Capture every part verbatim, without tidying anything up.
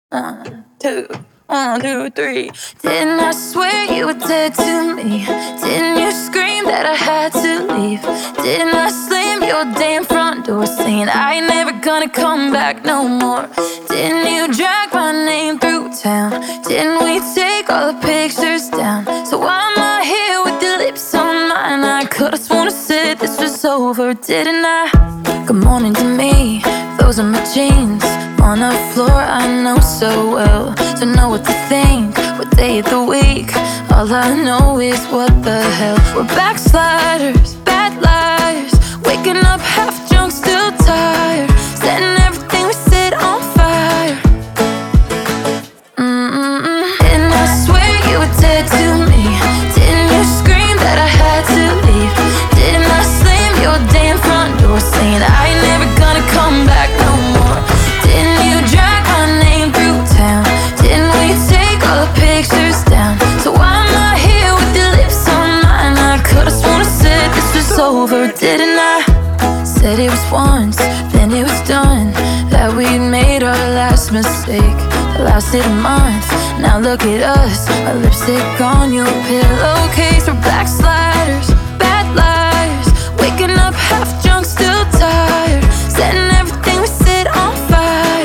One, two, one, two, three. Didn't I swear you were dead to me? Didn't you scream that I had to leave? Didn't I slam your damn front door saying I ain't never gonna come back no more? Didn't you drag my name through town? Didn't we take all the pictures down? So why am I here with your lips on mine? I could've sworn I said this was over, didn't I? Good morning to me, those are my jeans on the floor I know so well. So know what to think, what day of the week. All I know is what the hell. We're backsliders, bad liars, waking up half drunk, still tired, setting everything we said on fire. Mm-mm-mm. Didn't I swear you were dead to me? Didn't you scream that I had to leave? Didn't I slam your damn front door saying I ain't never gonna come back no more? Didn't you drag my name through town? Didn't we take all the pictures down? So why am I here with your lips on mine? I could've sworn I said this was over, didn't I? Said it was once, then it was done, that we'd made our last mistake. It lasted a month, now look at us, our lipstick on your pillowcase. We're backsliders, bad liars, waking up half drunk, still tired, setting everything we said on fire.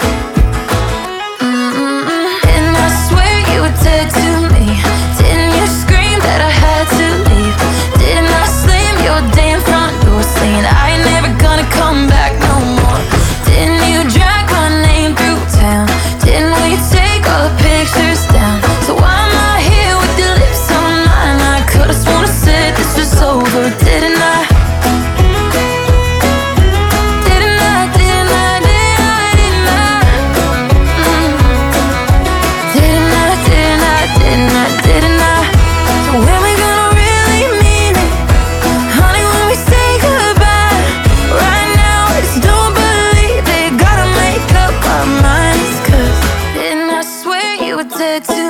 Mm-mm-mm. Didn't I swear you were dead to me? Didn't you scream that I had to leave? Didn't I slam your damn front door saying I ain't never gonna come back no more? Didn't you drag my name through town? Didn't we take all the pictures down? So why am I here with your lips on mine? I could've sworn I said this was over, didn't I? Didn't I, didn't I, didn't I, didn't I? Mm. Didn't I, didn't I, didn't I, didn't I? So when we gonna really mean it? Honey, when we say goodbye? Right now I just don't believe it. Gotta make up our minds, 'cause didn't I swear you were dead to